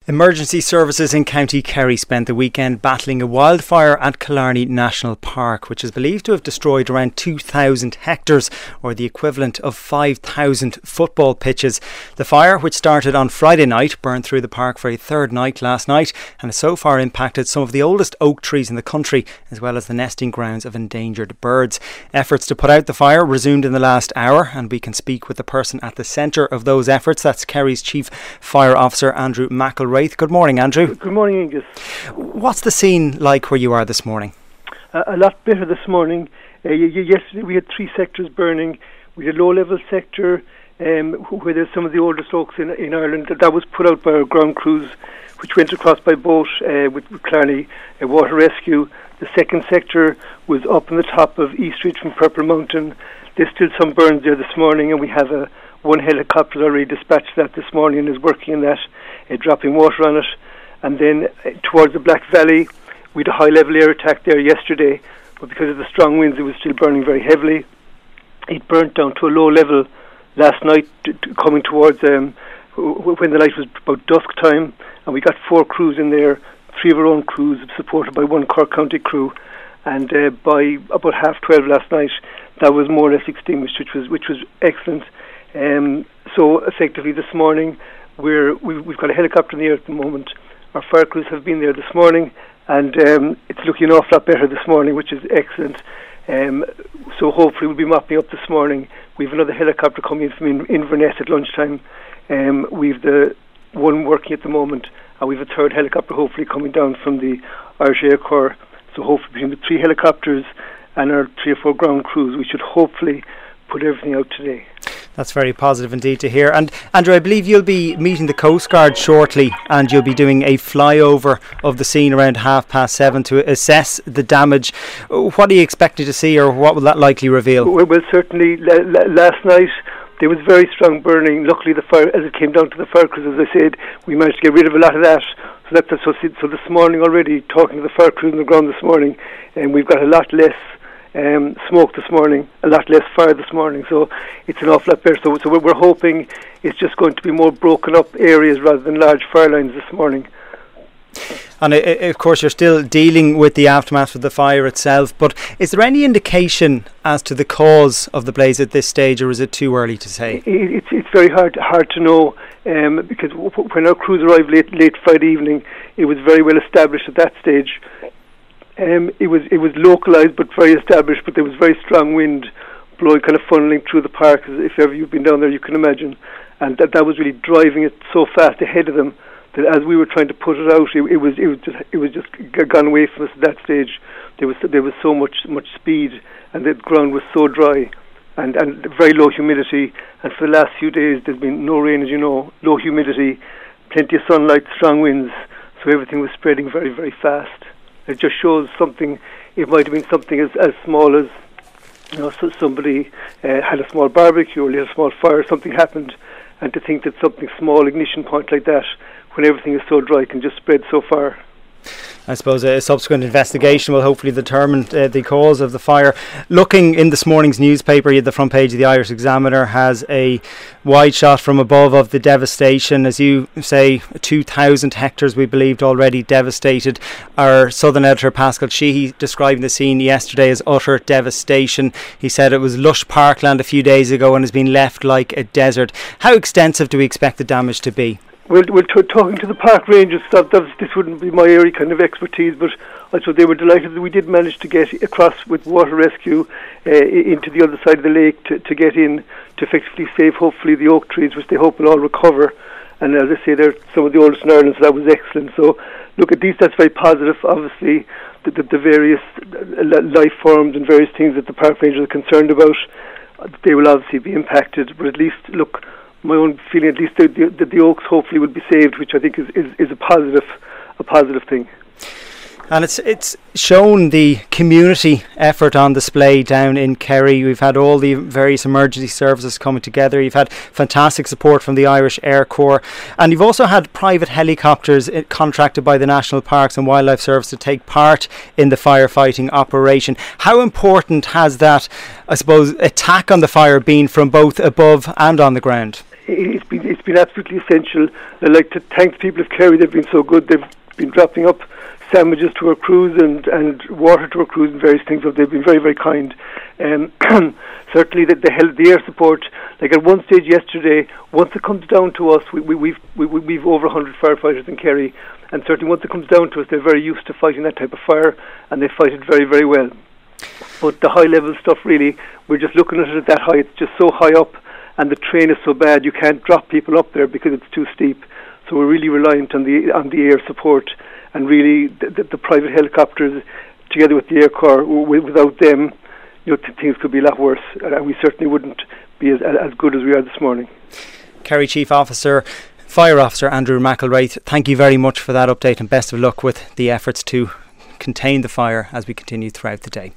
Emergency services in County Kerry spent the weekend battling a wildfire at Killarney National Park, which is believed to have destroyed around 2,000 hectares, or the equivalent of 5,000 football pitches. The fire, which started on Friday night, burned through the park for a third night last night and has so far impacted some of the oldest oak trees in the country, as well as the nesting grounds of endangered birds. Efforts to put out the fire resumed in the last hour, and we can speak with the person at the centre of those efforts. That's Kerry's Chief Fire Officer, Andrew McElwraith. Good morning, Andrew. Good morning, Angus. What's the scene like where you are this morning? A lot better this morning. Yesterday we had three sectors burning. We had a low-level sector where there's some of the oldest oaks in Ireland. That was put out by our ground crews, which went across by boat with Killarney Water Rescue. The second sector was up on the top of East Ridge from Purple Mountain. There's still some burns there this morning, and we have one helicopter already dispatched that this morning and is working on that, dropping water on it. And then towards the Black Valley, we had a high-level air attack there yesterday, but because of the strong winds, it was still burning very heavily. It burnt down to a low level last night, coming towards when the light was about dusk time, and we got 4 crews in there, 3 of our own crews, supported by 1 Cork County crew, and by about 12:30 last night, that was more or less extinguished, which was excellent. So effectively this morning, we've got a helicopter in the air at the moment. Our fire crews have been there this morning, and it's looking an awful lot better this morning, which is excellent. So hopefully we'll be mopping up this morning. We've another helicopter coming in from Inverness at lunchtime. We've the one working at the moment, and we've a third helicopter hopefully coming down from the Irish Air Corps. So hopefully between the 3 helicopters and our 3 or 4 ground crews, we should hopefully put everything out today. That's very positive indeed to hear. And Andrew, I believe you'll be meeting the Coast Guard shortly, and you'll be doing a flyover of the scene around 7:30 to assess the damage. What are you expecting to see, or what will that likely reveal? Well, certainly last night there was very strong burning. Luckily, the fire, as it came down to the fire crews, as I said, we managed to get rid of a lot of that. So this morning already, talking to the fire crews on the ground this morning, and we've got a lot less smoke this morning, a lot less fire this morning, so it's an awful lot better. So we're hoping it's just going to be more broken up areas rather than large fire lines this morning. And of course you're still dealing with the aftermath of the fire itself, but is there any indication as to the cause of the blaze at this stage, or is it too early to say? It's very hard to know, because when our crews arrived late Friday evening, it was very well established at that stage. It was localised but very established, but there was very strong wind blowing, kind of funneling through the park. If ever you've been down there, you can imagine, and that was really driving it so fast ahead of them that as we were trying to put it out, it was just gone away from us at that stage. There was so much speed, and the ground was so dry, and very low humidity. And for the last few days, there's been no rain, as you know, low humidity, plenty of sunlight, strong winds, so everything was spreading very, very fast. It just shows something. It might have been something as small as, so somebody had a small barbecue or lit a small fire, something happened, and to think that something small, ignition point like that, when everything is so dry, can just spread so far. I suppose a subsequent investigation will hopefully determine the cause of the fire. Looking in this morning's newspaper, the front page of the Irish Examiner has a wide shot from above of the devastation. As you say, 2,000 hectares we believed already devastated. Our southern editor Pascal Sheehy describing the scene yesterday as utter devastation. He said it was lush parkland a few days ago and has been left like a desert. How extensive do we expect the damage to be? We're talking to the park rangers. This wouldn't be my area kind of expertise, but also they were delighted that we did manage to get across with water rescue into the other side of the lake to get in to effectively save hopefully the oak trees, which they hope will all recover. And as I say, they're some of the oldest in Ireland, so that was excellent. So look, at least that's very positive. Obviously, the various life forms and various things that the park rangers are concerned about, they will obviously be impacted. But at least, look, my own feeling, at least the oaks hopefully will be saved, which I think is a positive thing. And it's shown the community effort on display down in Kerry. We've had all the various emergency services coming together. You've had fantastic support from the Irish Air Corps, and you've also had private helicopters contracted by the National Parks and Wildlife Service to take part in the firefighting operation. How important has that, I suppose, attack on the fire been from both above and on the ground? it's been absolutely essential. I'd like to thank the people of Kerry. They've been so good. They've been dropping up sandwiches to our crews and water to our crews and various things. They've been very, very kind. Certainly the air support, like at one stage yesterday, once it comes down to us, we've over 100 firefighters in Kerry, and certainly once it comes down to us, they're very used to fighting that type of fire, and they fight it very, very well. But the high level stuff, really, we're just looking at it at that high. It's just so high up, and the terrain is so bad, you can't drop people up there because it's too steep. So we're really reliant on the air support, and really the private helicopters together with the Air Corps. Without them, things could be a lot worse, and we certainly wouldn't be as good as we are this morning. Kerry Chief Officer, Fire Officer Andrew McElwraith, thank you very much for that update, and best of luck with the efforts to contain the fire as we continue throughout the day.